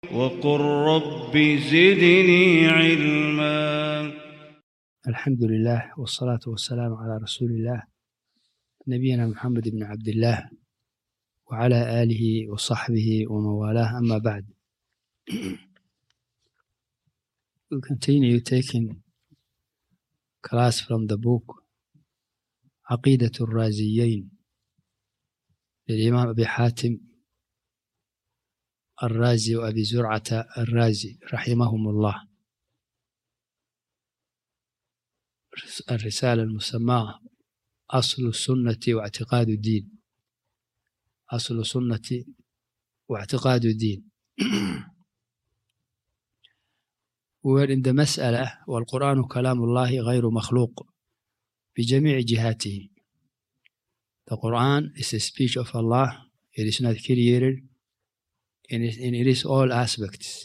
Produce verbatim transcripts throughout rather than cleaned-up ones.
وقل رب زدني علما. الحمد لله والصلاة والسلام على رسول الله نبينا محمد بن عبد الله وعلى آله وصحبه ومن والاه. أما بعد, we'll continue taking class from the book عقيدة الرازيين للإمام أبي حاتم الرازي وأبي زرعة الرازي رحمهم الله. الرسالة المسماة أصل السنة واعتقاد الدين. أصل السنة واعتقاد الدين. وعند مسألة والقرآن كلام الله غير مخلوق بجميع جهاته. The Quran is a speech of Allah. It is not created in its, in its all aspects.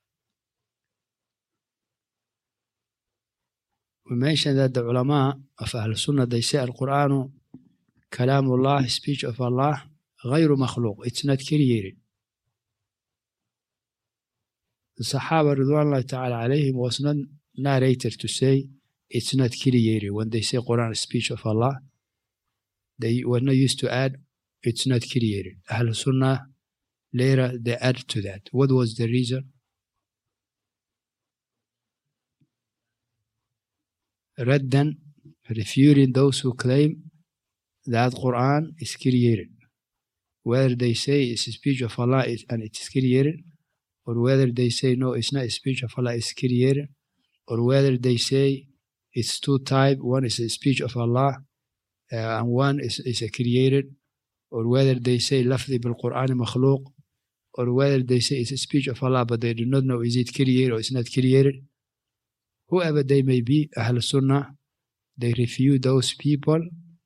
We mentioned that the ulama of Ahl Sunnah, they say Al-Quran Kalamullah, speech of Allah, غير مخلوق. It's not created. The Sahaba Ridwanullah Ta'ala alayhim was not narrated to say it's not created. When they say Quran speech of Allah, they were not used to add it's not created. Ahl Sunnah later they add to that. What was the reason? Raddan, refuting those who claim that Quran is created, whether they say it's a speech of Allah and it is created, or whether they say no, it's not a speech of Allah, it's created, or whether they say it's two types, one is a speech of Allah uh, and one is, is a created, or whether they say lafzi bil Quran makhluq, or whether they say it's a speech of Allah but they do not know is it created or it's not created. Whoever they may be, Ahl Sunnah, they refute those people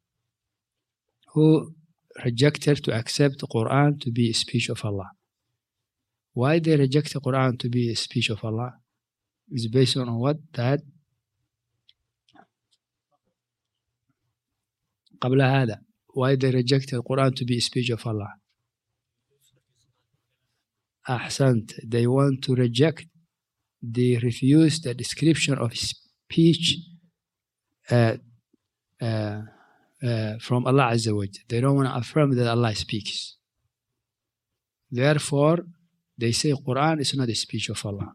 who rejected to accept the Quran to be a speech of Allah. Why they reject the Quran to be a speech of Allah? It's based on what? That قبل هذا. Why they reject the Quran to be a speech of Allah? Ahsant. They want to reject, they refuse the description of speech uh, uh, uh, from Allah Azza wa Jalla. They don't want to affirm that Allah speaks. Therefore, they say Quran is not a speech of Allah.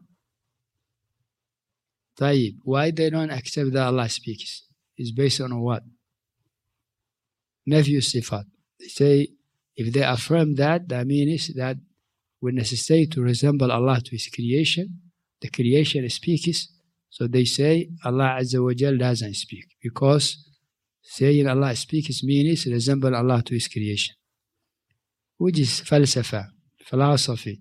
Tayyib. Why they don't accept that Allah speaks? It's based on what? Nafyu sifat. They say if they affirm that, that means that we necessitate to resemble Allah to His creation. The creation speaks, so they say Allah Azza wa Jal doesn't speak, because saying Allah speaks means resemble Allah to His creation, which is falsafa, philosophy.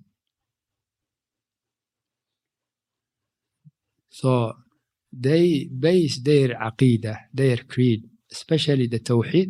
So they base their aqidah, their creed, especially the tawheed,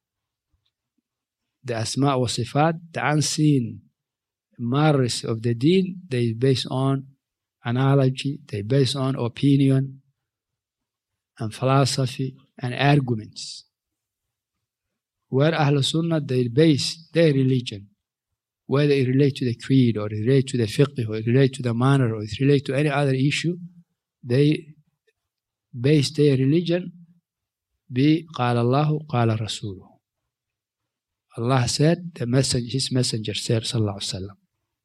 the asma wa sifat, the unseen matters of the deen, they base on analogy, they base on opinion and philosophy and arguments. Where Ahl Sunnah, they base their religion, whether it relates to the creed or it relates to the fiqh or it relates to the manner or it relates to any other issue, they base their religion bi قال الله قال رسوله. Allah said, the messenger, His messenger said, sallallahu alaihi wasallam.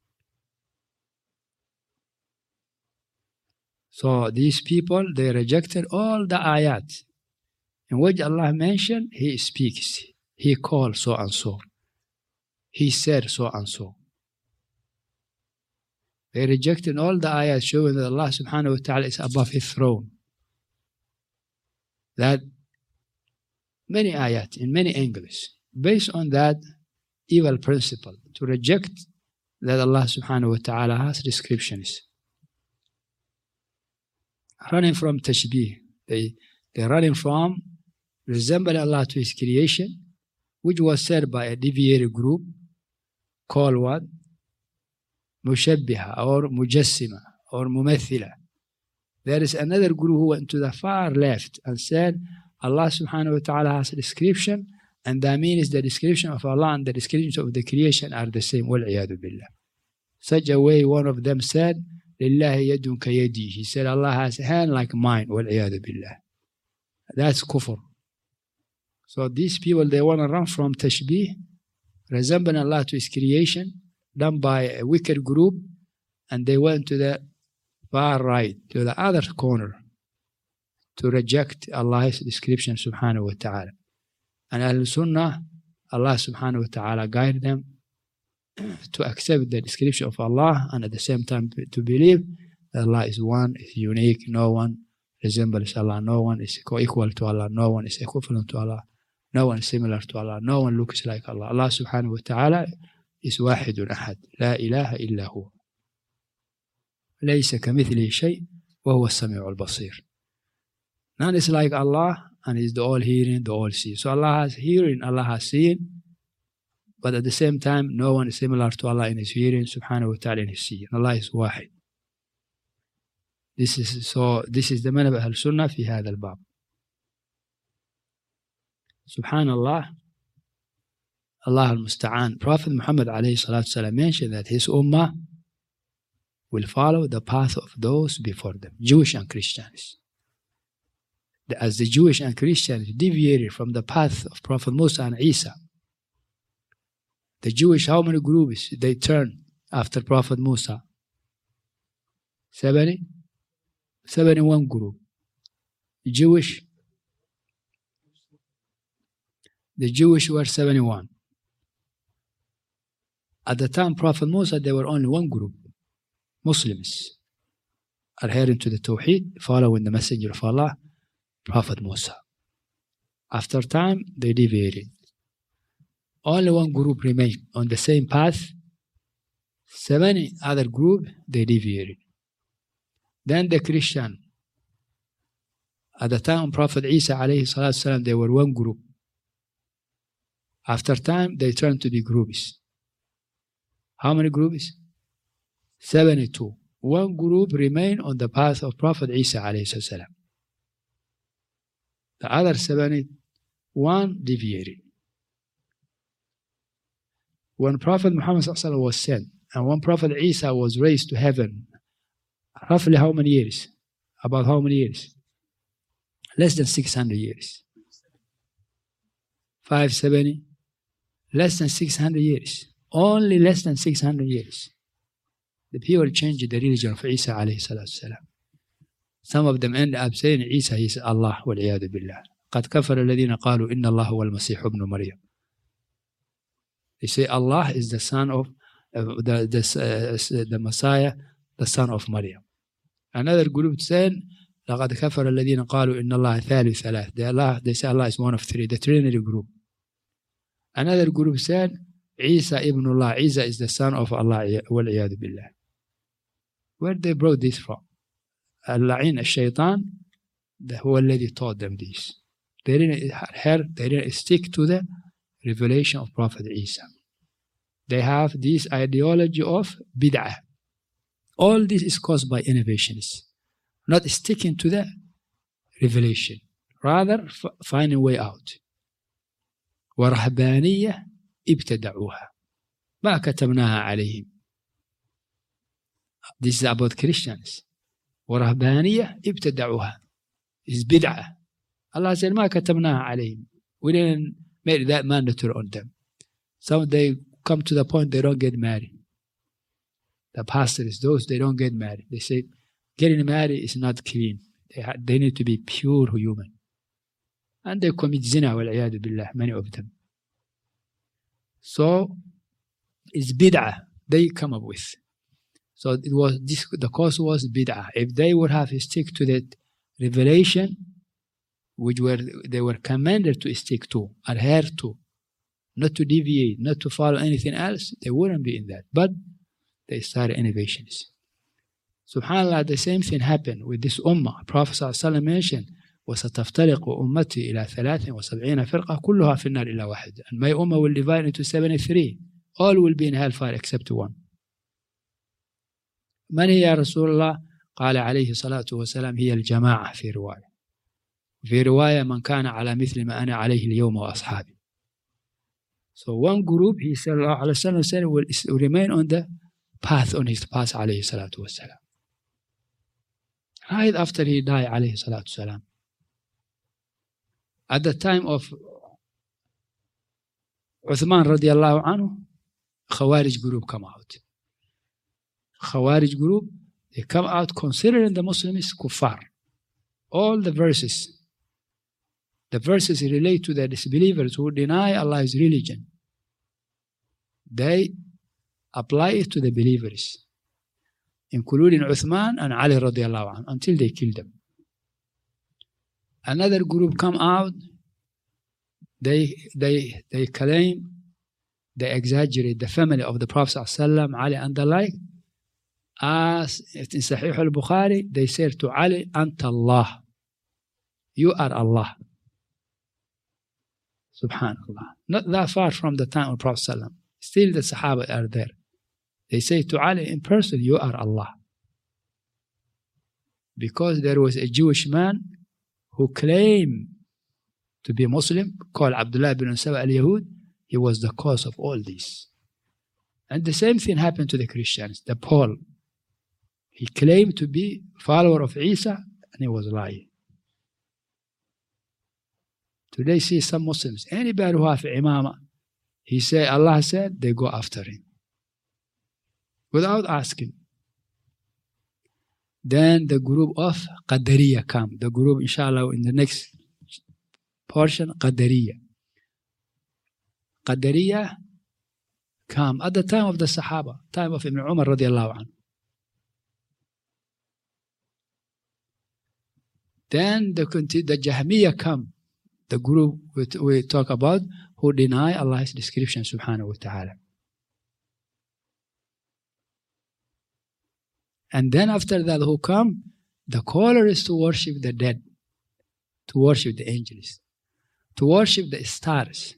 So these people, they rejected all the ayat in which Allah mentioned He speaks, He called so and so, He said so and so. They rejected all the ayat showing that Allah subhanahu wa ta'ala is above His throne. That many ayat in many angles, based on that evil principle, to reject that Allah subhanahu wa ta'ala has descriptions. Running from tashbih, they, they're running from resembling Allah to His creation, which was said by a deviated group called what? Mushabbiha or Mujassima or Mumathila. There is another group who went to the far left and said Allah subhanahu wa ta'ala has a description, and that means the description of Allah and the description of the creation are the same. Wal iyadu billah. such a way one of them said, Lillahi yadun ka yadi. He said, Allah has a hand like mine. Wal-iyadu billah. That's kufr. So these people, they want to run from tashbih, resembling Allah to His creation, done by a wicked group, and they went to the far right, to the other corner, to reject Allah's description subhanahu wa ta'ala. And Ahl-Sunnah, Allah subhanahu wa ta'ala guide them to accept the description of Allah, and at the same time to believe that Allah is one, is unique, no one resembles Allah, no one is co-equal to Allah, no one is equivalent to Allah, no one is similar to Allah, no one looks like Allah. Allah subhanahu wa ta'ala is wahidun ahad, la ilaha illa huwa. ليس كمثله شيء وهو السميع البصير. None is like Allah, and He's the all hearing, the all seeing. So Allah has hearing, Allah has seeing, but at the same time, no one is similar to Allah in His hearing, subhanahu wa ta'ala in His seeing. Allah is wahid. This is so. This is the manhaj of Ahl Sunnah في هذا الباب. Subhanallah, Allah al-Musta'an. Prophet Muhammad alayhi salatu salam mentioned that his ummah will follow the path of those before them, Jewish and Christians. As the Jewish and Christians deviated from the path of Prophet Musa and Isa, the Jewish, how many groups they turned after Prophet Musa? seventy? seventy-one group. The Jewish, the Jewish were seventy-one. At the time Prophet Musa, there were only one group. Muslims adhering to the Tawheed, following the Messenger of Allah, Prophet Musa. After time, they deviated. Only one group remained on the same path. seventy other group, they deviated. Then the Christian. At the time of Prophet Isa alayhi salatu salam, they were one group. After time, they turned to be groups. How many groups? seventy-two. One group remained on the path of Prophet Isa alayhi salam. The other seventy-one deviated. When Prophet Muhammad was sent, and when Prophet Isa was raised to heaven, roughly how many years? About how many years? Less than six hundred years. five seventy? Less than six hundred years. Only less than six hundred years. The people changed the religion of Isa alayhi salatu salam. Some of them end up saying Isa is Allah wal-iyadu billah. قَدْ كَفَرَ الَّذِينَ قَالُوا إِنَّ اللَّهَ هُوَ الْمَسِيحُ ابْنُ مَرْيَمَ. They say Allah is the son of uh, the, the, uh, the Messiah, the son of Maryam. Another group said لَقَدْ كَفَرَ الَّذِينَ قَالُوا إِنَّ اللَّهَ ثَالِثُ ثَلَاثٍ. They, Allah, they say Allah is one of three, the Trinity group. Another group said Isa ibn Allah, Isa is the son of Allah wal-iyadu billah. Where they brought this from? Al-La'in al-Shaytan, هو الذي taught them this. They didn't hear, they didn't stick to the revelation of Prophet Isa. They have this ideology of bid'ah. All this is caused by innovations, not sticking to the revelation, rather f- finding a way out. ورهبانية ابتدعوها ما كتبناها عليهم. This is about Christians. ورهبانية ابتدعوها is bid'ah. Allah said ما كتبناها عليهم. We didn't make that mandatory on them. So they come to the point they don't get married. The pastors, those, they don't get married. They say getting married is not clean. They, ha- they need to be pure human. And they commit zina wal-iyadu billah, many of them. So it's bid'ah they come up with. So it was this, the cause was bid'ah. If they would have stick to that revelation, which were they were commanded to stick to, adhere to, not to deviate, not to follow anything else, they wouldn't be in that. But they started innovations. SubhanAllah, the same thing happened with this ummah. Prophet ﷺ mentioned, وَسَتَفْتَرِقُ أُمَّتِي إِلَى ثَلَاثٍ وَسَبْعِينَ فِرْقَةٍ كُلُّهَا فِي النَّارِ إِلَّا وَاحِدٍ. And my ummah will divide into seventy-three. All will be in hellfire except one. من هي يا رسول الله؟ قال عليه الصلاة والسلام هي الجماعة في رواية. في رواية من كان على مثل ما أنا عليه اليوم وأصحابي. So one group, he said, Allah said, will remain on the path on his path, alayhi salatu wasalam. Right after he died, alayhi salatu wasalam. At the time of Uthman radiallahu anhu, Khawarij group come out. Khawarij group, they come out considering the Muslims kuffar. All the verses, the verses relate to the disbelievers who deny Allah's religion. They apply it to the believers, including Uthman and Ali radiallahu anhu, until they kill them. Another group come out, they, they, they claim, they exaggerate the family of the Prophet ﷺ, Ali and the like. As in Sahih al-Bukhari, they say to Ali, Anta Allah. You are Allah. Subhanallah. Not that far from the time of Prophet ﷺ. Still the Sahaba are there. They say to Ali in person, you are Allah. Because there was a Jewish man who claimed to be Muslim, called Abdullah ibn Saba al-Yahud. He was the cause of all this. And the same thing happened to the Christians. The Paul, he claimed to be follower of Isa, and he was lying. Today, see some Muslims, anybody who have imamah, he say, Allah said, they go after him. Without asking. Then the group of Qadariyah come. The group, inshallah, in the next portion, Qadariyah. Qadariyah come at the time of the Sahaba, time of Ibn Umar radiallahu anhu. Then the, the Jahmiyyah come, the group we, we talk about, who deny Allah's description, subhanahu wa ta'ala. And then after that, who come? The caller is to worship the dead, to worship the angels, to worship the stars.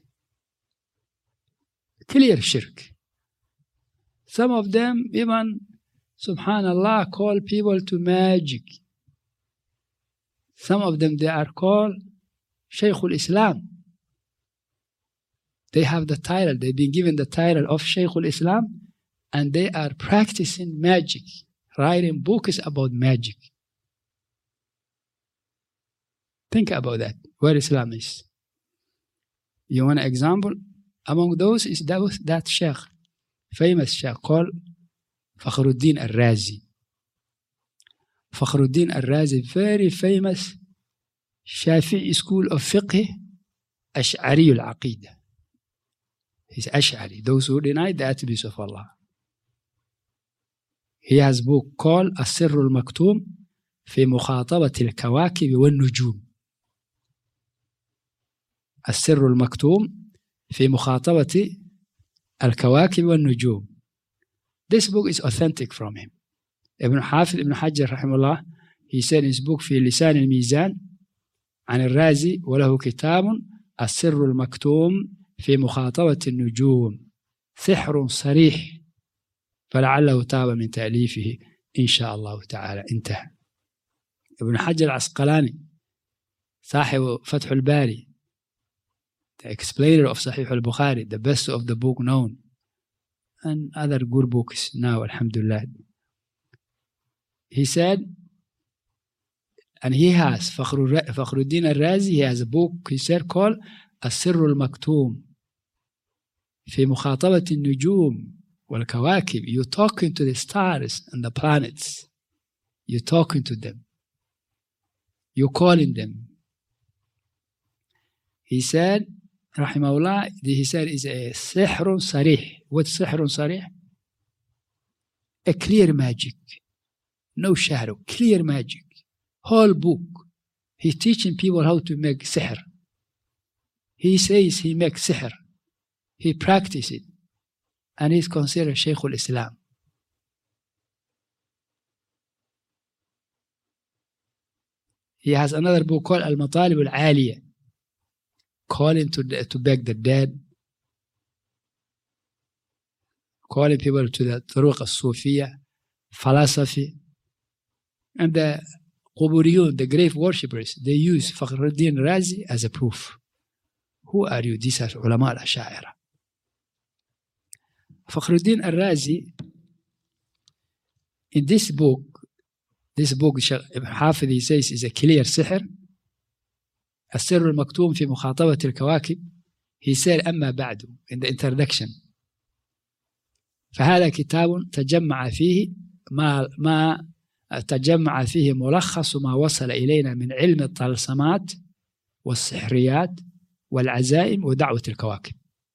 Clear shirk. Some of them even, subhanallah, call people to magic. Some of them, they are called Shaykhul Islam. They have the title, they've been given the title of Shaykhul Islam, and they are practicing magic, writing books about magic. Think about that, where Islam is. You want an example? Among those is that, that Sheikh, famous Sheikh called Fakhruddin al-Razi. Fakhruddin al-Razi, very famous Shafi'i school of fiqh, Ash'ari al-Aqidah. He's Ash'ari, those who deny the attributes of Allah. He has a book called السر المكتوم في مخاطبة الكواكب والنجوم. السر المكتوم في مخاطبة الكواكب والنجوم. This book is authentic from him. Ibn Hafid Ibn Hajar rahimahullah, he said in his book في لسان الميزان عن الرازي وله كتاب السر المكتوم في مخاطبة النجوم سحر صريح فلعله تاب من تأليفه إن شاء الله تعالى. انتهى. ابن حجر العسقلاني صاحب فتح الباري, the explainer of Sahih al-Bukhari, the best of the book known, and other good books now, alhamdulillah. He said, and he has, Fakhruddin al-Razi, he has a book, he said, called السر المكتوم في مخاطبة النجوم والكواكب. You're talking to the stars and the planets. You're talking to them. You're calling them. He said, rahimahullah, he said is a sihr sarih. What's sihr sarih? A clear magic. No shadow. Clear magic. Whole book. He's teaching people how to make sihr. He says he makes sihr. He practices it. And he's considered Shaykhul Islam. He has another book called Al-Matalib Al-Aliyah, calling to, to beg the dead, calling people to the Turuq al-Sufiyah, philosophy. And the Quburiyun, the grave worshippers, they use Fakhruddin Razi as a proof. Who are you? These are ulama al-Asha'ira. Fakhruddin al-Razi, in this book, this book حافظ he says is a clear سحر السر المكتوم في مخاطبة الكواكب. he said أما بعد in the introduction فهذا كتاب تجمع فيه ما ما تجمع فيه ملخص ما وصل إلينا من علم الطلسمات والسحريات والعزائم ودعوة الكواكب.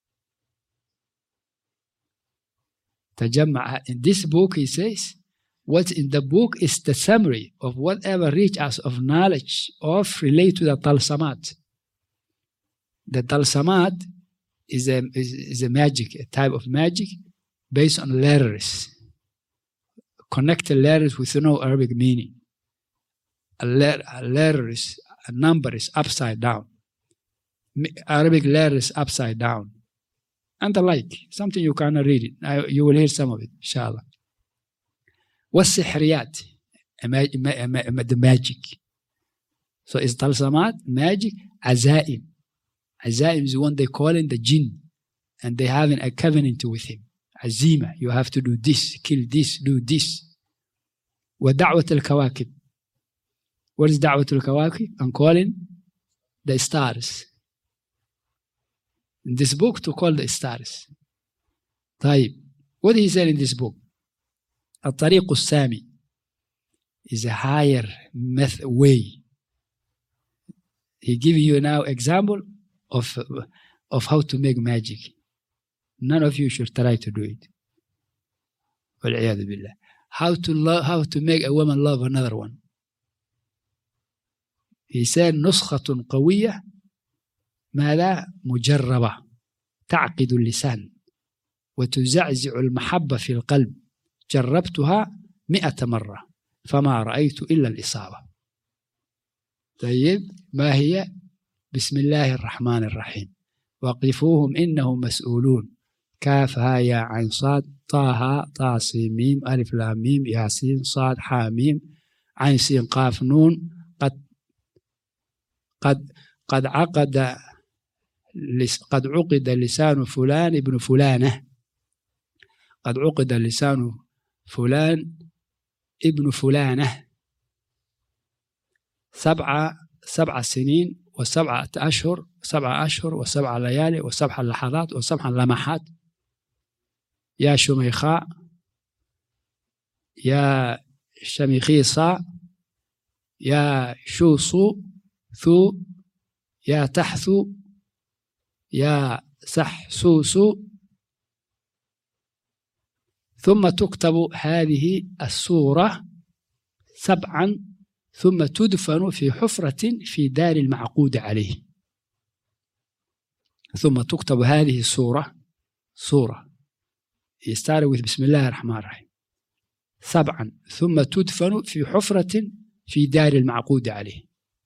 تجمع in this book he says what's in the book is the summary of whatever reach us of knowledge of relate to the talsamat. The talsamat is a is, is a magic, a type of magic based on letters, connected letters with no Arabic meaning. A letter, a letter is a number is upside down. Arabic letters upside down, and the like. Something you cannot read it. I, you will hear some of it, inshallah. والسحريات, the magic. So it's talsamat, magic, azaim. Azaim is one they call in the jinn, and they have a covenant with him. Azima, you have to do this, kill this, do this. ودعوة الكواكب. What is دعوة الكواكب? I'm calling the stars. In this book to call the stars. طيب, what he said in this book? الطريق السامي is a higher method way. He give you now example of of how to make magic. None of you should try to do it. والعياذ بالله. How to love, how to make a woman love another one. He said نسخة قوية ماذا مجربة تعقد اللسان وتزعزع المحبة في القلب جربتها مئة مرة فما رأيت إلا الإصابة. طيب ما هي؟ بسم الله الرحمن الرحيم وقفوهم إنهم مسؤولون كاف ها يا عين صاد طه طا سين ميم ألف لام ميم ياسين صاد حا ميم عين سين قاف نون قد قد قد عقد قد عقد لسان فلان ابن فلانة قد عقد لسان فلان ابن فلانة سبعة سبع سنين وسبعة أشهر سبعة أشهر وسبع ليالي وسبع لحظات وسبع لمحات. يا شميخاء يا شميخيصاء يا شوصو ثو يا تحثو يا سحسوسو. ثم تكتب هذه السورة سبعا ثم تدفن في حفرة في دار المعقود عليه. ثم تكتب هذه السورة سورة يستعرض with بسم الله الرحمن الرحيم سبعا ثم تدفن في حفرة في دار المعقود عليه.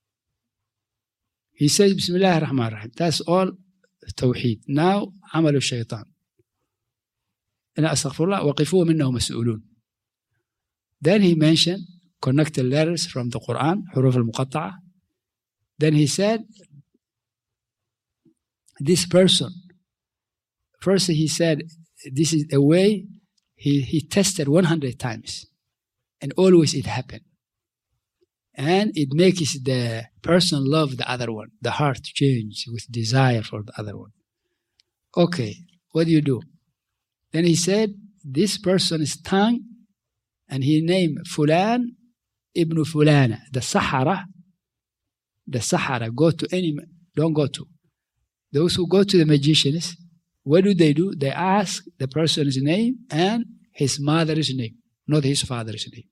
He says بسم الله الرحمن الرحيم. That's all توحيد. Now عمل الشيطان. أنا أستغفر الله وقفوهم إنهم مسؤولون. Then he mentioned connected letters from the Quran, حروف المقطعة. Then he said this person, first he said this is a way he, he tested one hundred times and always it happened. And it makes the person love the other one. The heart change with desire for the other one. Okay, what do you do? Then he said, this person's tongue, and he named Fulan ibn Fulana. The Sahara, the Sahara, go to any, don't go to. Those who go to the magicians, what do they do? They ask the person's name and his mother's name, not his father's name.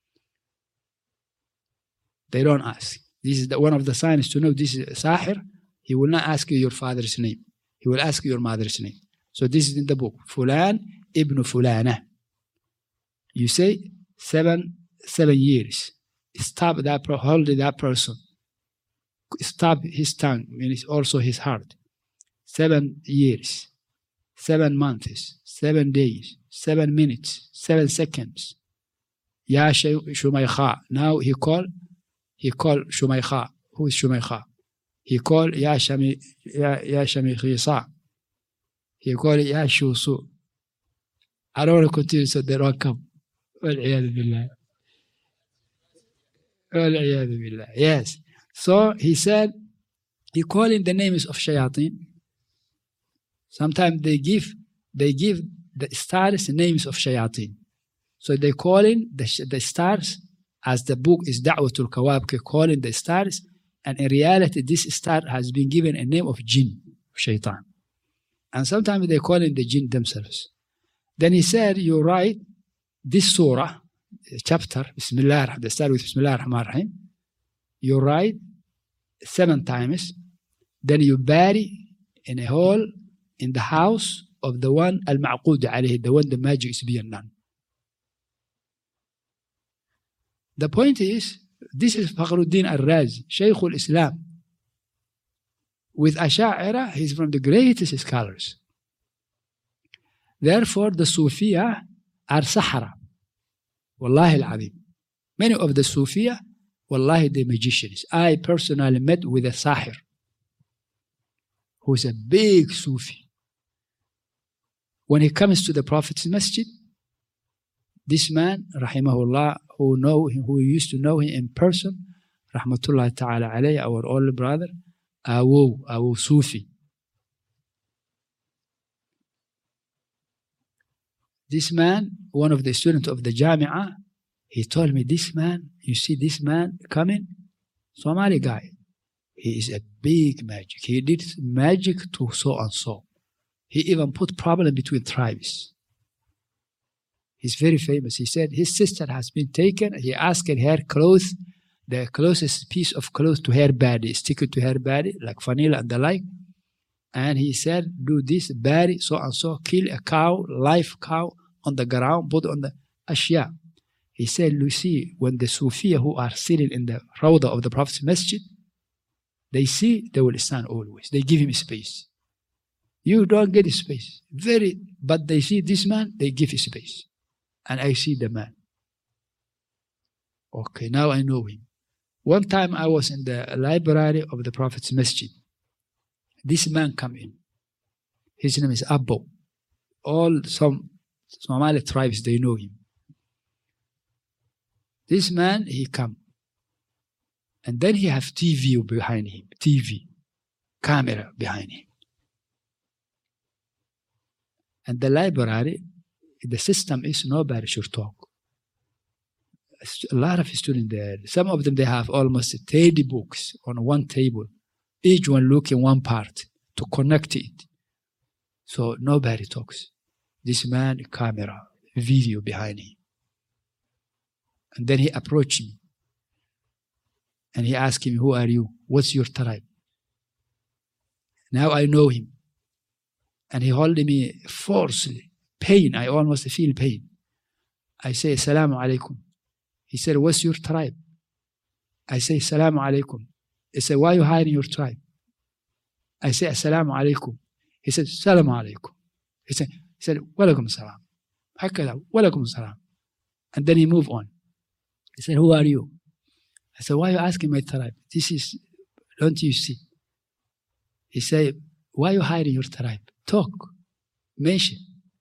They don't ask. This is the, one of the signs to know this is a Sahir. He will not ask you your father's name. He will ask you your mother's name. So this is in the book. Fulan ibn Fulana. You say seven, seven years. Stop that, hold that person. Stop his tongue, and it's also his heart. Seven years, seven months, seven days, seven minutes, seven seconds. Ya Shumaykha. Now he called, he called Shumaykha. Who is Shumaykha? He called Ya Shami, Ya, ya Shamikhisa. He called Ya Shusu. I don't want to continue so they don't come. والعياذ بالله. والعياذ بالله. Yes. So he said, he called in the names of shayateen. Sometimes they give they give the stars names of shayateen. So they call in the, the stars, as the book is Da'watul Kawabke, calling the stars, and in reality this star has been given a name of jinn, shaitan. And sometimes they call in the jinn themselves. Then he said, you write this surah, chapter, Bismillah, they start with Bismillah ar-Rahman ar-Rahim. You write seven times, then you bury in a hole in the house of the one al-ma'qud alayhi, the one the magic is being done. The point is, this is Fakhruddin al-Razi, Shaykh al-Islam. With Asha'ira, he's from the greatest scholars. Therefore, the Sufiya are Sahara. Wallahi al-Azim. Many of the Sufiya, wallahi, they're magicians. I personally met with a Sahir, who's a big Sufi. When he comes to the Prophet's masjid, this man, rahimahullah, who know him, who used to know him in person, rahmatullah ta'ala alayhi, our old brother, Awu, Awu Sufi. This man, one of the students of the Jami'ah, he told me, this man, you see this man coming, Somali guy, he is a big magic. He did magic to so and so. He even put problem between tribes. He's very famous. He said his sister has been taken. He asked her clothes, the closest piece of clothes to her body, stick it to her body, like vanilla and the like. And he said, do this, bury so and so, kill a cow, live cow on the ground, put on the ashya. He said, you see, when the Sufiya who are sitting in the Rawdah of the Prophet's masjid, they see, they will stand always. They give him space. You don't get space. Very, but they see this man, they give space. And I see the man. Okay, now I know him. One time I was in the library of the Prophet's masjid. This man come in. His name is Abbo. All some Somali tribes, they know him. This man, he come. And then he have T V behind him. T V. Camera behind him. And the library, the system is nobody should talk. A lot of students there. Some of them, they have almost thirty books on one table. Each one looking one part to connect it. So nobody talks. This man, camera, video behind him. And then he approached me. And he asked him, who are you? What's your tribe? Now I know him. And he holding me forcefully. Pain, I almost feel pain. I say, Assalamu alaikum. He said, what's your tribe? I say, Assalamu alaikum. He said, why are you hiding your tribe? I say, Assalamu alaikum. He said, Assalamu alaikum. He said, he said, Walaikum salam. Hakala, Walaikum salam. And then he moved on. He said, who are you? I said, why are you asking my tribe? This is, don't you see? He said, why are you hiding your tribe? Talk. Mention.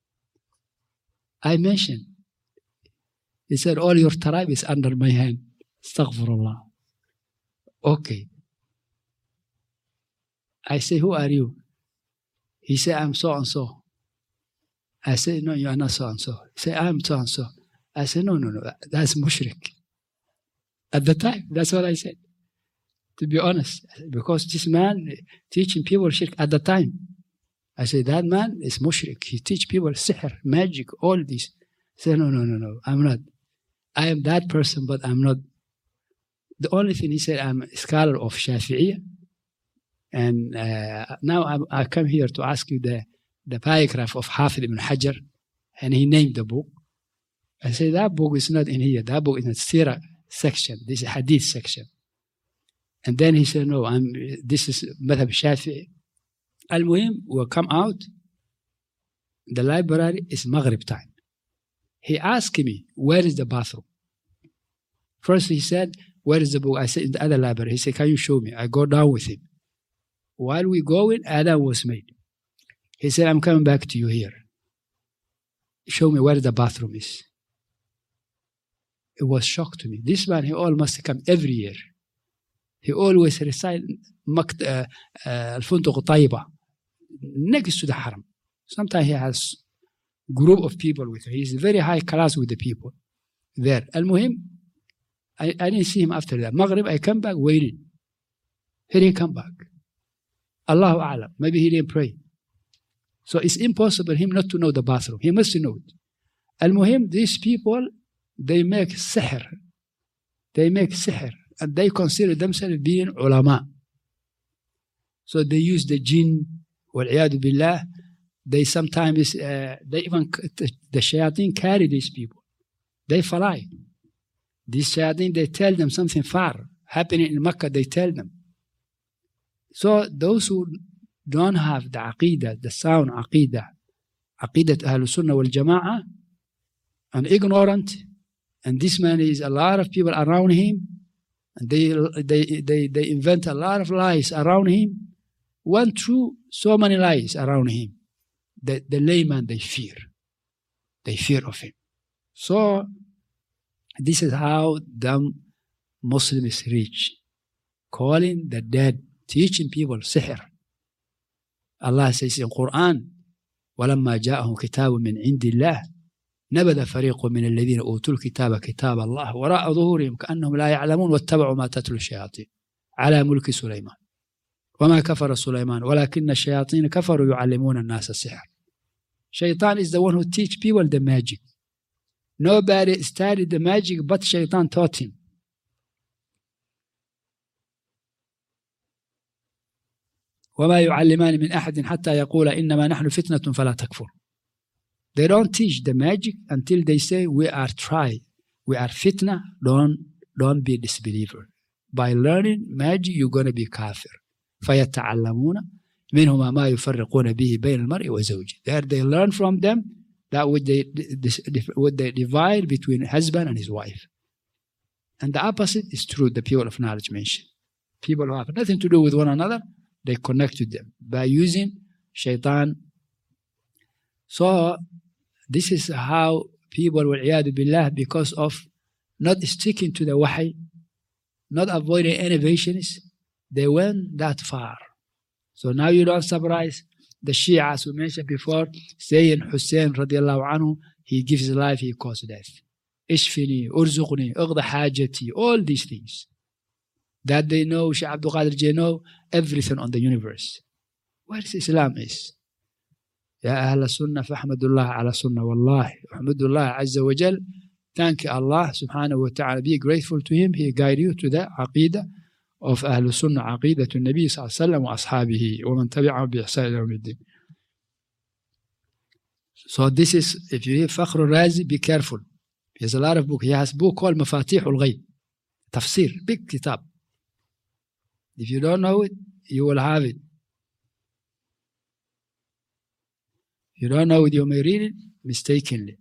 I mentioned. He said, all your tribe is under my hand. Astaghfirullah. Okay. I say, who are you? He said, I'm so and so. I said, no, you are not so and so. He said, I'm so and so. I said, no, no, no, that's mushrik. At the time, that's what I said. To be honest, because this man teaching people shirk at the time. I said, that man is mushrik. He teach people sihr, magic, all this. I said, no, no, no, no, I'm not. I am that person, but I'm not. The only thing he said, I'm a scholar of Shafi'iyah. And uh, now I'm, I come here to ask you the, the paragraph of Hafid ibn Hajar, and he named the book. I said, that book is not in here. That book is in the Sirah section. This is Hadith section. And then he said, no, I'm, this is Madhab Shafi'i. Al-Muhim will come out. The library is Maghrib time. He asked me, where is the bathroom? First he said, where is the book? I said, in the other library. He said, can you show me? I go down with him. While we going, Adam was made. He said, I'm coming back to you here. Show me where the bathroom is. it was shock to me. This man, he almost come every year. He always recite مكت, uh, uh, الفندق طيبة next to the haram. Sometimes he has group of people with him. He's very high class with the people there. المهم, I, I didn't see him after that. Maghrib, I come back waiting. He didn't come back. Allahu A'lam. Maybe he didn't pray. So it's impossible him not to know the bathroom. He must know it. المهم, these people, they make sihr. They make sihr. And they consider themselves being ulama. So they use the jinn, wal-iyadu billah. They sometimes, uh, they even, the shayateen carry these people. They fly. These shayateen, they tell them something far happening in Mecca, they tell them. So those who don't have the aqidah, the sound aqidah, aqidat Ahlul Sunnah wal Jama'ah, and ignorant, and this man is a lot of people around him, and they, they, they, they invent a lot of lies around him. One true, so many lies around him. The, the layman, they fear. They fear of him. So, this is how the Muslims reach. Calling the dead, teaching people sihr. Allah says in Quran, وَلَمَّا جَاءَهُمْ كِتَابٌ مِّنْ عِنْدِ اللَّهِ نبذ فريق من الذين أوتوا الكتاب كتاب الله وراء ظهورهم كأنهم لا يعلمون واتبعوا ما تتلو الشياطين على ملك سليمان وما كفر سليمان ولكن الشياطين كفروا يعلمون الناس السحر. Shaitan is the one who teach people the magic. Nobody studied the magic but Shaitan taught him. وما يعلمان من أحد حتى يقول إنما نحن فتنة فلا تكفر. They don't teach the magic until they say, we are tried, we are fitna, don't, don't be a disbeliever. By learning magic, you're going to be kafir. فَيَتَعَلَّمُونَ مِنْهُمَا مَا يُفَرِّقُونَ بِهِ بَيْنَ الْمَرْءِ وَزَوْجِهِ. There they learn from them that would they, would they divide between husband and his wife. And the opposite is true, the people of knowledge mentioned. People who have nothing to do with one another, they connect with them by using shaitan. So, this is how people will iyadu billah, because of not sticking to the wahy, not avoiding innovations, they went that far. So now you don't surprise the Shia, as we mentioned before, saying Hussein radiallahu anhu, he gives life, he causes death. Ishfini, urzuqni, ughda hajati, all these things. That they know, Shaykh Abdul Qadir Jilani know everything on the universe. Where is Islam is? يا أهل السنة فاحمدوا الله على سنة والله احمدوا الله عز وجل. Thank Allah subhanahu wa ta'ala, be grateful to him, he guide you to the aqidah of أهل السنة, عقيدة النبي صلى الله عليه وسلم وأصحابه ومن تبعهم بإحسان إلى يوم الدين. So this is, if you hear Fakhr al-Razi, be careful. He has a lot of books. He has a book called Mafatih al-Ghayb, Tafsir, big kitab. If you don't know it, you will have it. You don't know it, you may read it mistakenly.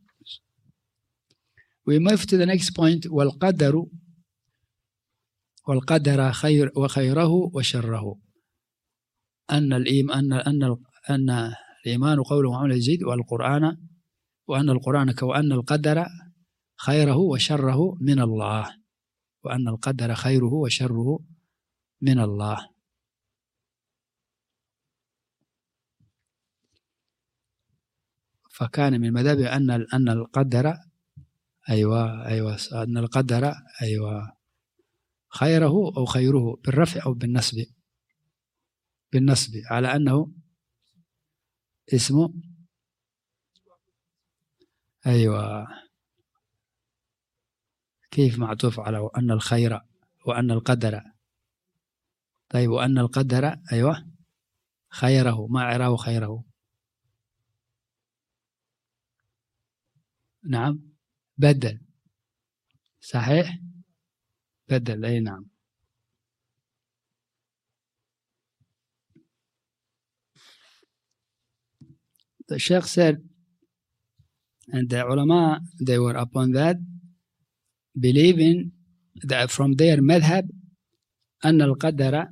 We move to the next point. وَالْقَدَرُ وَالْقَدَرَ خير وَخَيْرَهُ وَشَرَّهُ. أن الإيمان أن أن أن الإيمان قوله وعمل يزيد والقرآن وأن القرآن وأن القدر خيره وشره من الله وأن القدر خيره وشره من الله. فكان من مذهب أن أن القدر أيوة أيوة أن القدر أيوة خيره أو خيره بالرفع أو بالنصب بالنصب على أنه اسمه أيوة كيف معطوف على أن الخير وأن القدر. طيب وأن القدر أيوة خيره ما عراه خيره. نعم بدل صحيح بدل أي نعم. The Sheikh said, and the ulama, they were upon that, believing that from their madhab أن القدر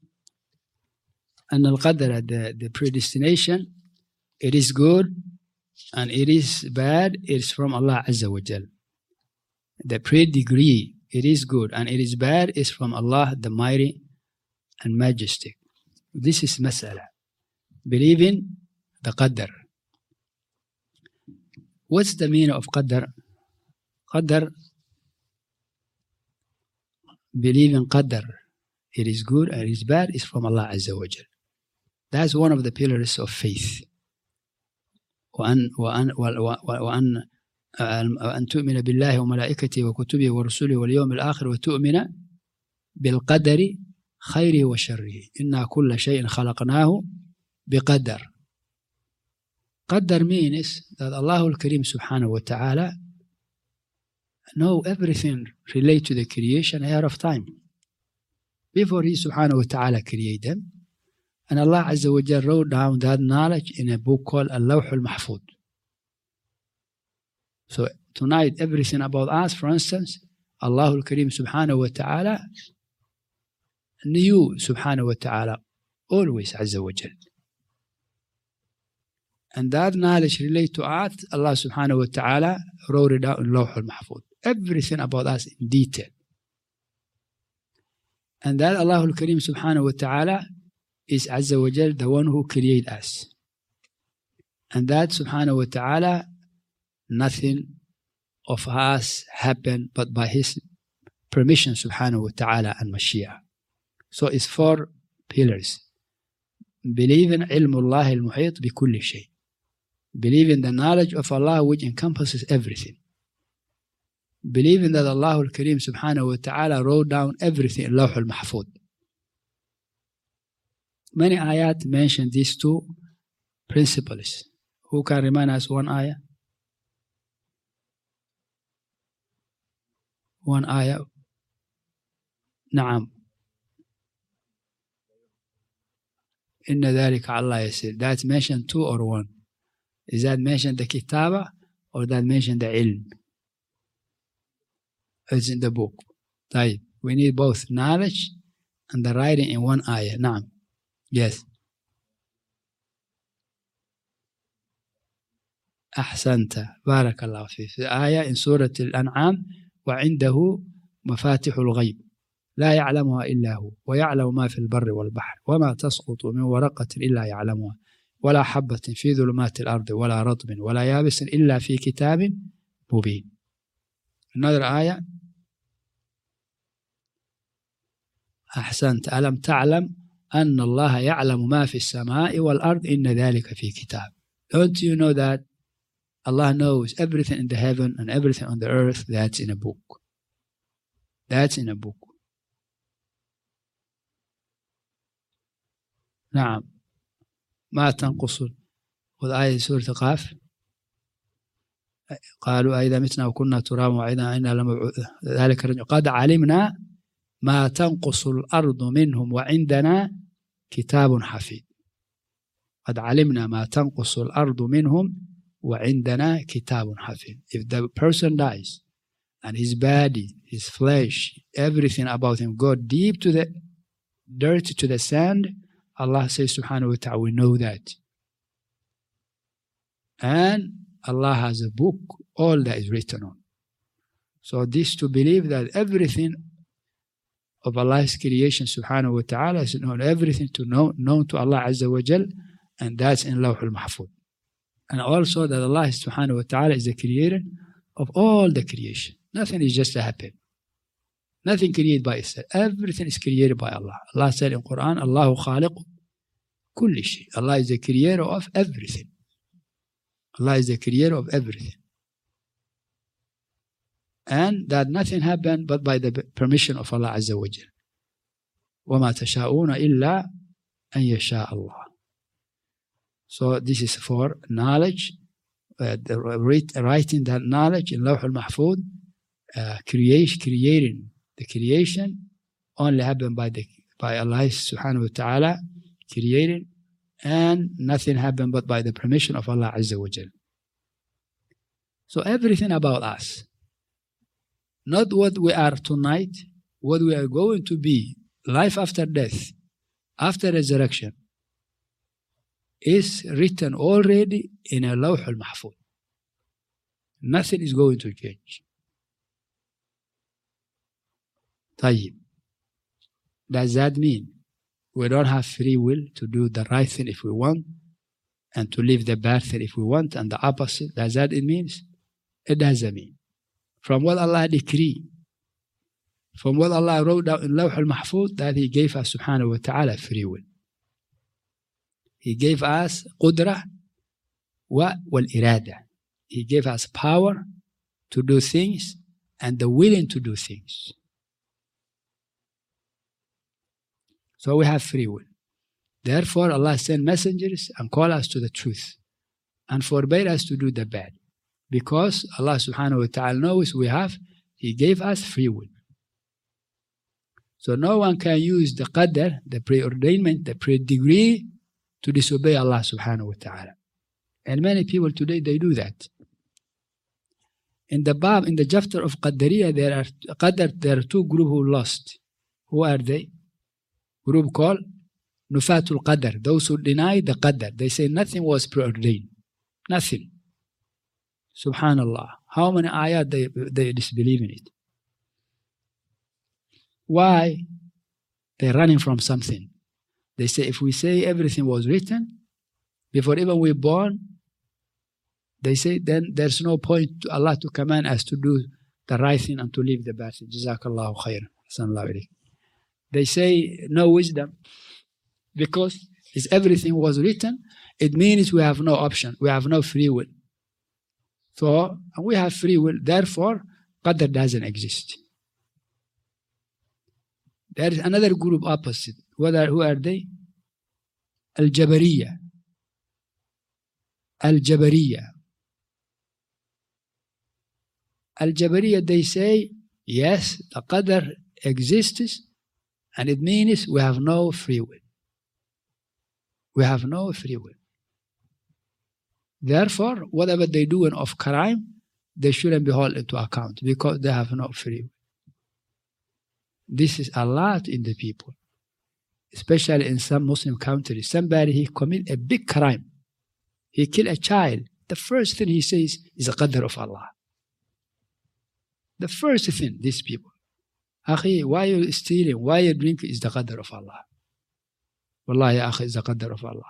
أن القدر the, the predestination, it is good and it is bad, it's from Allah Azza wa Jal. The pre-degree, it is good, and it is bad, is from Allah, the Mighty and Majestic. This is mas'ala. Believe in the Qadr. What's the meaning of Qadr? Qadr, believe in Qadr. It is good and it is bad, is from Allah Azza wa Jal. That's one of the pillars of faith. وأن وأن وأن وأن تؤمن بالله وملائكته وكتبه ورسله واليوم الآخر وتؤمن بالقدر خيره وشره إنا كل شيء خلقناه بقدر. قدر means that Allah al-Karim subhanahu wa ta'ala know everything related to the creation ahead of time. Before He subhanahu wa ta'ala created them, and Allah Azza wa Jal wrote down that knowledge in a book called Al-Lawh al-Mahfud. So tonight, everything about us, for instance, Allah al-Karim subhanahu wa ta'ala knew subhanahu wa ta'ala always Azza wa Jal. And that knowledge related to us, Allah subhanahu wa ta'ala wrote it down in Lawh al-Mahfud. Everything about us in detail. And that Allah al-Karim subhanahu wa ta'ala is Azza wa Jal, the one who created us. And that subhanahu wa ta'ala, nothing of us happened but by His permission subhanahu wa ta'ala and Mashiach. So it's four pillars. Believe in ilmullah al-muhit bi kulli shay. Believe in the knowledge of Allah which encompasses everything. Believe in that Allah al-Karim subhanahu wa ta'ala wrote down everything in Lawh al-Mahfud. Many ayat mention these two principles. Who can remind us one ayah? One ayah. Naam. Inna dhalika Allah yasir. That's mentioned two or one? Is that mentioned the kitaba or that mentioned the ilm? It's in the book. Right. We need both knowledge and the writing in one ayah. Naam. Yes. أحسنت بارك الله فيك. في آية in سورة الأنعام وعنده مفاتح الغيب لا يعلمها إلا هو ويعلم ما في البر والبحر وما تسقط من ورقة إلا يعلمها ولا حبة في ظلمات الأرض ولا رطب ولا يابس إلا في كتاب مبين. Another آية أحسنت ألم تعلم أن الله يعلم ما في السماء والأرض إن ذلك في كتاب. Don't you know that Allah knows everything in the heaven and everything on the earth? That's in a book. That's in a book. نعم. ما تنقص وآية سورة قاف قالوا أئذا متنا وكنا ترابا وعظاما إنا لمبعوث ذلك الرجل قد علمنا ما تنقص الأرض منهم وعندنا كتاب حفيظ. قد علمنا ما تنقص الأرض منهم وعندنا كتاب حفيظ. If the person dies and his body, his flesh, everything about him go deep to the dirt, to the sand, Allah says subhanahu wa ta'ala, we know that. And Allah has a book, all that is written on. So this to believe that everything of Allah's creation subhanahu wa ta'ala is known, everything to know, known to Allah Azza wa Jal, and that's in Lawh al-Mahfud. And also that Allah subhanahu wa ta'ala is the creator of all the creation. Nothing is just to happen. Nothing created by itself. Everything is created by Allah. Allah said in Quran, Allahu khaliqu kulli shay. Allah is the creator of everything. Allah is the creator of everything. And that nothing happened but by the permission of Allah Azza wa Jal. وَمَا تَشَاءُونَ إِلَّا أَن يَشَاءَ اللَّهُ. So this is for knowledge, uh, the, writing that knowledge in Lawh al-Mahfud, uh, creation, creating the creation only happened by the by Allah subhanahu wa ta'ala creating, and nothing happened but by the permission of Allah Azza wa Jal. So everything about us, not what we are tonight, what we are going to be, life after death, after resurrection, is written already in a Lawh al-Mahfuz. Nothing is going to change. طيب. Does that mean we don't have free will to do the right thing if we want and to leave the bad thing if we want and the opposite? Does that it means? It doesn't mean. From what Allah decreed, from what Allah wrote down in Lawh al-Mahfuz, that He gave us subhanahu wa ta'ala free will. He gave us قدرة والإرادة. He gave us power to do things and the willing to do things. So we have free will. Therefore, Allah sent messengers and called us to the truth and forbade us to do the bad. Because Allah subhanahu wa ta'ala knows we have, He gave us free will. So no one can use the qadr, the preordainment, the pre-degree to disobey Allah subhanahu wa ta'ala. And many people today, they do that. In the Bab, in the chapter of Qadariyah, there are Qadar, there are two groups who lost. Who are they? Group called Nufatul Qadar, those who deny the Qadar. They say nothing was preordained. Nothing. Subhanallah. How many ayat they, they disbelieve in it? Why? They're running from something. They say if we say everything was written, before even we're born, they say then there's no point to Allah to command us to do the right thing and to leave the bad thing. Jazakallahu khairan. Assalamu alaikum. They say no wisdom because if everything was written, it means we have no option, we have no free will. So we have free will, therefore Qadr doesn't exist. There is another group opposite. What are, who are they? Al-Jabariyah. Al-Jabariyah. Al-Jabariyah, they say, yes, the Qadr exists, and it means we have no free will. We have no free will. Therefore, whatever they do of crime, they shouldn't be held into account because they have no free will. This is a lot in the people, especially in some Muslim countries. Somebody, he commit a big crime. He kill a child. The first thing he says is the qadr of Allah. The first thing, these people. Akhi, why are you stealing? Why are you drinking? Is the qadr of Allah. Wallahi, akhi, is the qadr of Allah.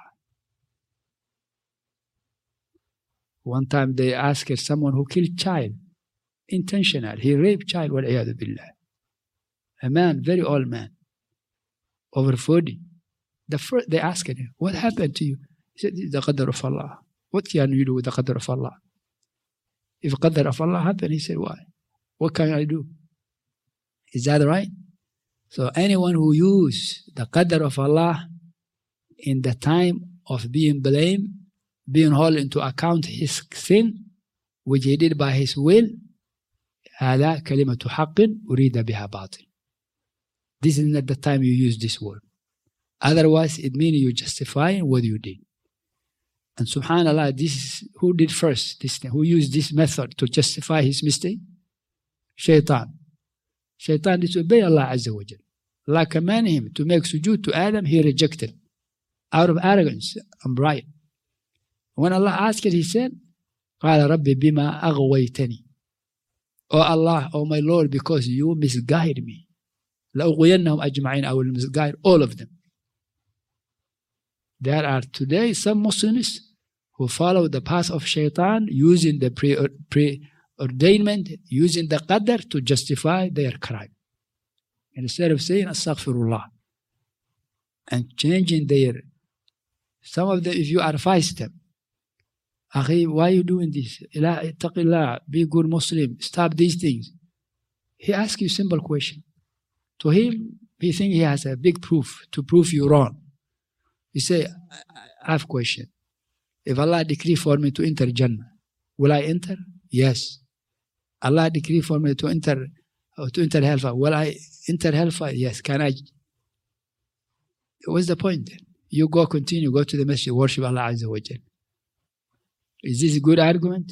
One time they asked someone who killed child, intentional. He raped child, wal-iyadu billah. A man, very old man, over forty. The first, they asked him, what happened to you? He said, it's the qadr of Allah. What can you do with the qadr of Allah? If the qadr of Allah happened, he said, why? What can I do? Is that right? So anyone who uses the qadr of Allah in the time of being blamed, being held into account his sin, which he did by his will, هذا كلمة حق أريد بها باطل. This is not the time you use this word. Otherwise, it means you justifying what you did. And subhanAllah, this is who did first this thing, who used this method to justify his mistake? Shaitan. Shaitan disobeyed Allah Azza wa Jal. Allah commanded him to make sujood to Adam, he rejected out of arrogance and pride. When Allah asked it, he said, قال ربي بما أغويتني. Oh Allah, oh my Lord, because you misguide me. لأغوينهم أجمعين, I will misguide all of them. There are today some Muslims who follow the path of Shaitan using the pre preordainment, using the qadr to justify their crime. Instead of saying Astaghfirullah and changing their, some of them, if you advise them, Akhi, why are you doing this? Ittaqillah, be good Muslim, stop these things. He asks you a simple question. To him, he thinks he has a big proof to prove you wrong. He say, I have a question. If Allah decree for me to enter Jannah, will I enter? Yes. Allah decree for me to enter uh, to enter hellfire. Will I enter hellfire? Yes. Can I? What's the point then? You go continue, go to the masjid, worship Allah Azza wa Jal. Is this a good argument?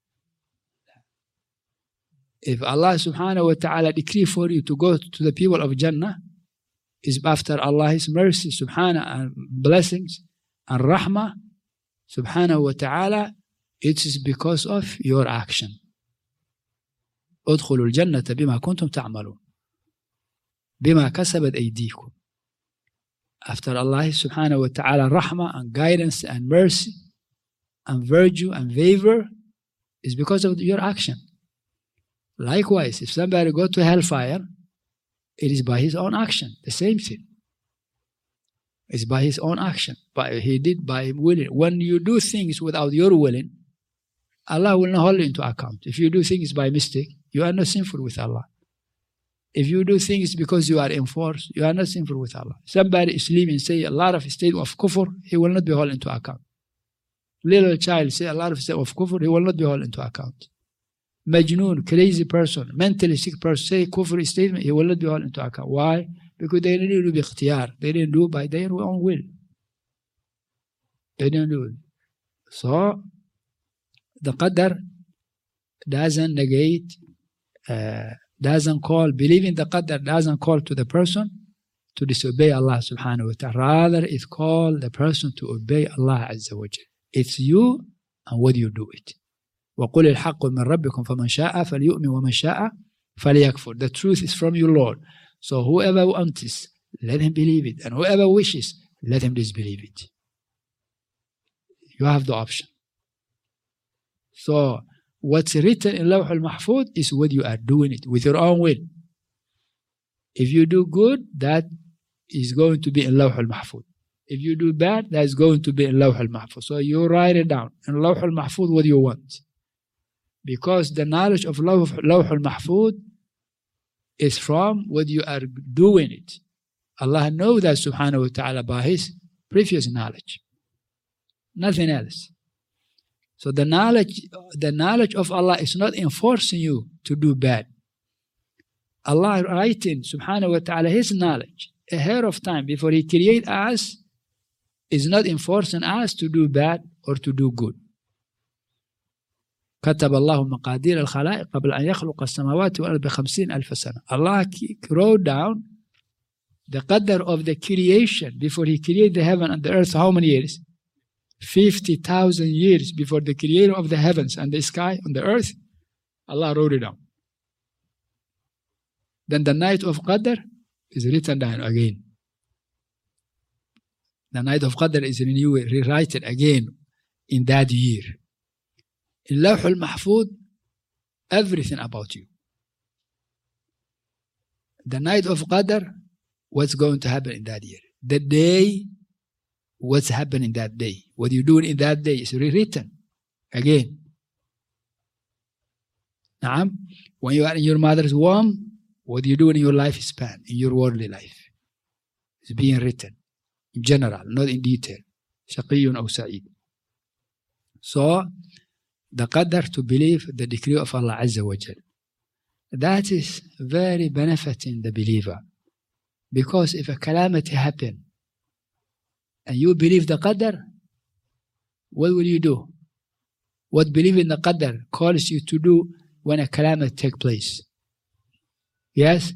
If Allah subhanahu wa ta'ala decree for you to go to the people of Jannah, is after Allah's mercy, subhanahu, and blessings, And Rahmah, subhanahu wa ta'ala, it is because of your action. ادخلوا الجنة بما كنتم تعملون بما كسبت أيديكم. After Allah subhanahu wa ta'ala rahmah and guidance and mercy and virtue and favor is because of your action. Likewise, if somebody go to hellfire, it is by his own action. The same thing. It's by his own action. But he did by willing. When you do things without your willing, Allah will not hold you into account. If you do things by mistake, you are not sinful with Allah. If you do things because you are enforced, you are not sinful with Allah. Somebody is living, say a lot of state of kufr, he will not be held into account. Little child say a lot of state of kufr, he will not be held into account. Majnoon, crazy person, mentally sick person, say kufr statement, he will not be held into account. Why? Because they didn't do bi-ikhtiyar. They didn't do by their own will. They didn't do it. So, the qadr doesn't negate, uh, doesn't call, believing the qadr doesn't call to the person to disobey Allah subhanahu wa ta'ala. Rather, it calls the person to obey Allah azza wa jal. It's you and what you do it. وَقُلِ الْحَقُّ مِنْ رَبِّكُمْ فَمَنْ شَاءَ فَلْيُؤْمِنْ وَمَنْ شَاءَ فَلْيَكْفُرْ. The truth is from your Lord. So whoever wants, let him believe it. And whoever wishes, let him disbelieve it. You have the option. So what's written in Lawh al-Mahfuz is what you are doing it with your own will. If you do good, that is going to be in Lawh al-Mahfuz. If you do bad, that is going to be in Lawh al-Mahfuz. So you write it down in Lawh al-Mahfuz what you want. Because the knowledge of Lawh al-Mahfuz is from what you are doing it. Allah knows that subhanahu wa ta'ala by his previous knowledge. Nothing else. So the knowledge, the knowledge of Allah is not enforcing you to do bad. Allah writing subhanahu wa ta'ala his knowledge ahead of time before he create us is not enforcing us to do bad or to do good. كتب الله مقادير الخلائق قبل أن يخلق السماوات والأرض بخمسين ألف سنة. Allah wrote down the qadr of the creation before he created the heaven and the earth. How many years? fifty thousand years before the creator of the heavens and the sky and the earth. Allah wrote it down. Then the night of Qadr is written down again. The night of Qadr is renewed, rewritten again in that year. In Lawh al-Mahfuz, everything about you. The night of Qadr, what's going to happen in that year. The day, what's happening that day. What you're doing in that day is rewritten again. Naam. When you are in your mother's womb, what you do in your lifespan, in your worldly life, is being written in general, not in detail. Shaqiyun or Sa'id. So, the qadr to believe the decree of Allah Azza wa Jal. That is very benefiting the believer. Because if a calamity happen and you believe the qadr, what will you do? What believing the qadr calls you to do when a calamity takes place? Yes?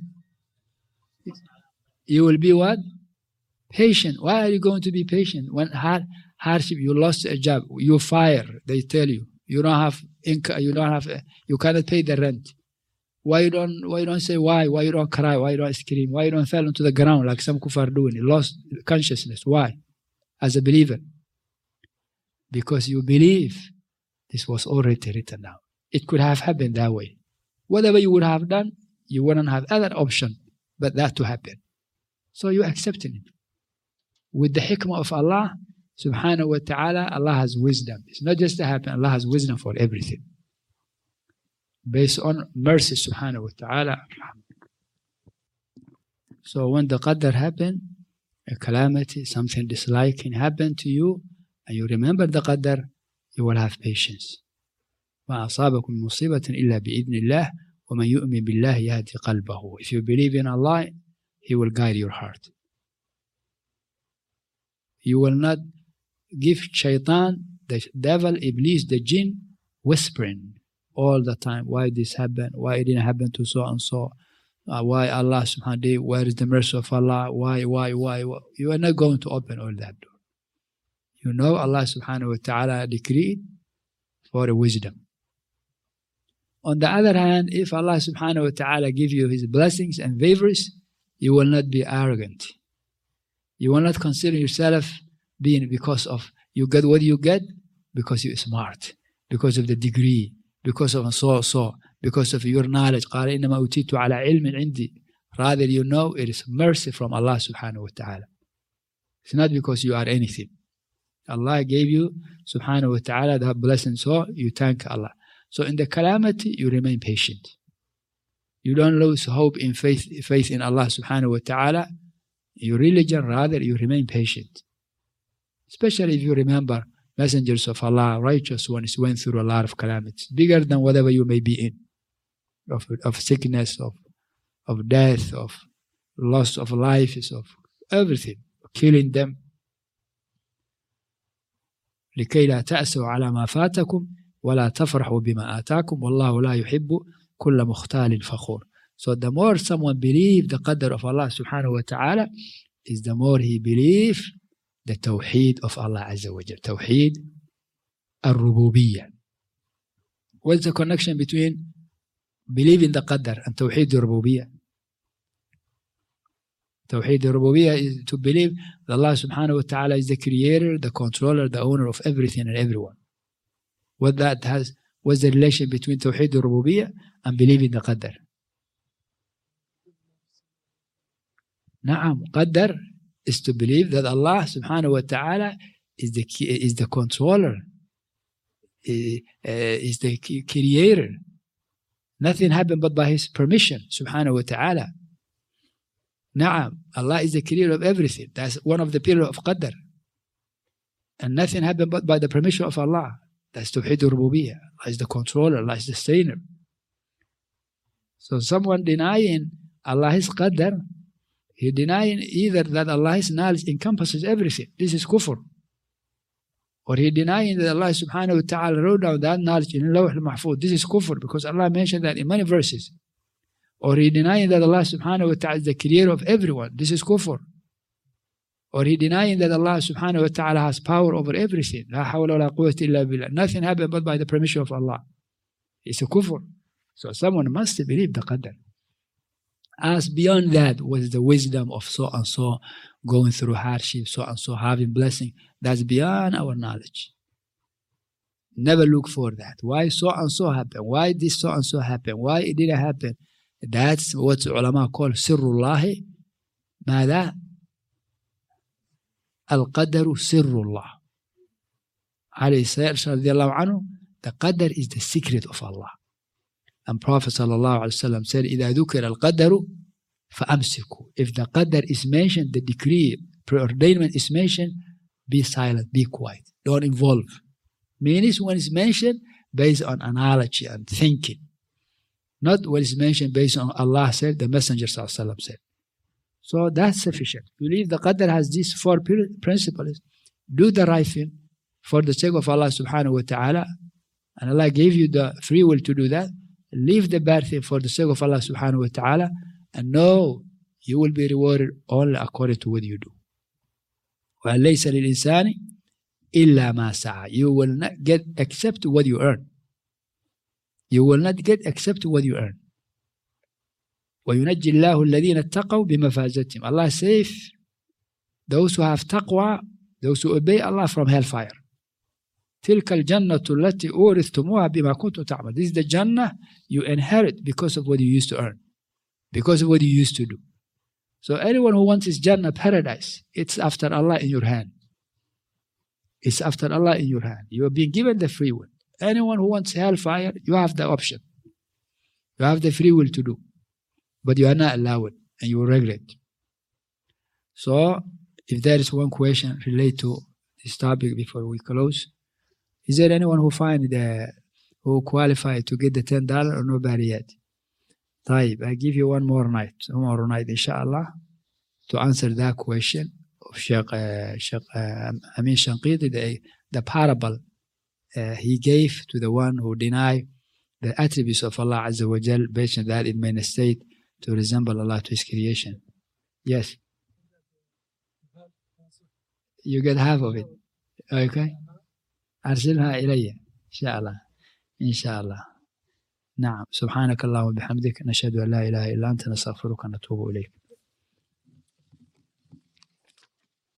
You will be what? Patient. Why are you going to be patient? When hard, hardship, you lost a job, you fire, they tell you. You don't have income, you don't have, you cannot pay the rent. Why you don't, why you don't say why? Why you don't cry? Why you don't scream? Why you don't fall into the ground like some kuffar doing? You lost consciousness. Why? As a believer. Because you believe this was already written down. It could have happened that way. Whatever you would have done, you wouldn't have other option but that to happen. So you accepted it. With the hikmah of Allah, subhanahu wa ta'ala, Allah has wisdom. It's not just to happen, Allah has wisdom for everything. Based on mercy, subhanahu wa ta'ala. So when the qadr happened, a calamity, something disliking happened to you, and you remember the qadr, you will have patience. ما أصابكم مصيبة إلا بإذن الله ومن يؤمن بالله يهدي قلبه. If you believe in Allah, He will guide your heart. You will not give shaitan, the devil, iblis, the jinn, whispering all the time. Why this happened? Why it didn't happen to so and so? Uh, why Allah subhanahu wa ta'ala? Where is the mercy of Allah? Why, why, why, why? You are not going to open all that door. You know Allah subhanahu wa ta'ala decreed for a wisdom. On the other hand, if Allah subhanahu wa ta'ala give you His blessings and favors, you will not be arrogant. You will not consider yourself being because of you get what you get, because you're smart, because of the degree, because of so so, because of your knowledge. قال إنما أوتيت على علم عندي. Rather, you know it is mercy from Allah subhanahu wa ta'ala. It's not because you are anything. Allah gave you subhanahu wa ta'ala that blessing, so you thank Allah. So in the calamity, you remain patient. You don't lose hope in faith, faith in Allah subhanahu wa ta'ala. Your religion, rather, you remain patient. Especially if you remember messengers of Allah, righteous ones, went through a lot of calamities, bigger than whatever you may be in, of, of sickness, of, of death, of loss of lives, of everything, killing them. لكي لا تأسوا على ما فاتكم ولا تفرحوا بما آتاكم والله لا يحب كل مختال فخور. So the more someone believes the qadr of Allah subhanahu wa ta'ala, is the more he believes the tawheed of Allah Azza wa Jal. Tawheed al-rububiyyah. What's the connection between believing the qadr and tawheed al-rububiyyah? Tawheed al-rububiyyah is to believe that Allah subhanahu wa ta'ala is the creator, the controller, the owner of everything and everyone. What that has, what's the relation between tawheed al-rububiyyah and believing the qadr? Na'am, qadr is to believe that Allah subhanahu wa ta'ala is the is the controller, is the creator. Nothing happened but by His permission subhanahu wa ta'ala. Na'am, Allah is the creator of everything. That's one of the pillars of qadr. And nothing happened but by the permission of Allah. That's Tawheed al-Rububiyyah. Allah is the controller, Allah is the sustainer. So someone denying Allah's qadr, he denying either that Allah's knowledge encompasses everything. This is kufr. Or he denying that Allah subhanahu wa ta'ala wrote down that knowledge in Lawh al-Mahfuz. This is kufr, because Allah mentioned that in many verses. Or he denying that Allah subhanahu wa ta'ala is the creator of everyone. This is kufr. Or he denying that Allah subhanahu wa ta'ala has power over everything. La hawla wa la quwwata illa billah. Nothing happened but by the permission of Allah. It's a kufr. So someone must believe the qadr. As beyond that was the wisdom of so and so going through hardship, so and so having blessing. That's beyond our knowledge. Never look for that. Why so and so happened? Why this so and so happened? Why it didn't happen? That's what ulama call sirrullahi. ماذا؟ القدر سر الله. عليه الصلاة والسلام, the qadr is the secret of Allah. And Prophet sallallahu alaihi wasallam said, إذا ذكر القدر فأمسكوا. If the qadr is mentioned, the decree, preordainment is mentioned, be silent, be quiet, don't involve. Means when it's mentioned based on analogy and thinking, not when it's mentioned based on Allah said, the Messenger sallallahu alaihi wasallam said. So that's sufficient. Believe the qadr has these four principles. Do the right thing for the sake of Allah subhanahu wa ta'ala, and Allah gave you the free will to do that. Leave the bad thing for the sake of Allah subhanahu wa ta'ala, and know you will be rewarded only according to what you do. وَلَيْسَ لِلْإِنسَانِ إِلَّا مَا سَعَى. You will not get except what you earn. You will not get except what you earn. وَيُنَجِّ اللَّهُ الَّذِينَ اتَّقَوْا بِمَفَازَتِهِمْ. Allah saves those who have taqwa, those who obey Allah from hellfire. تِلْكَ الْجَنَّةُ الَّتِي أُورِثْتُمُوهَا بِمَا كُنْتُمْ تَعْمَلُونَ. This is the Jannah you inherit because of what you used to earn, because of what you used to do. So anyone who wants his Jannah, paradise, it's after Allah in your hand. It's after Allah in your hand. You are being given the free will. Anyone who wants hellfire, you have the option. You have the free will to do. But you are not allowed, and you will regret. So, if there is one question related to this topic before we close, is there anyone who find the who qualified to get the ten dollars or nobody yet? طيب, I give you one more night, one more night, inshallah, to answer that question of Sheikh, uh, Sheikh uh, Amin Shanqiti, the, the parable uh, he gave to the one who denied the attributes of Allah Azza wa Jal, based on that it may state to resemble Allah to His creation. Yes. You get half of it. أوكي أرسلها إلي إن شاء الله إن شاء الله. نعم سبحانك اللهم وبحمدك نشهد أن لا إله إلا أنت نستغفرك ونتوب إليك.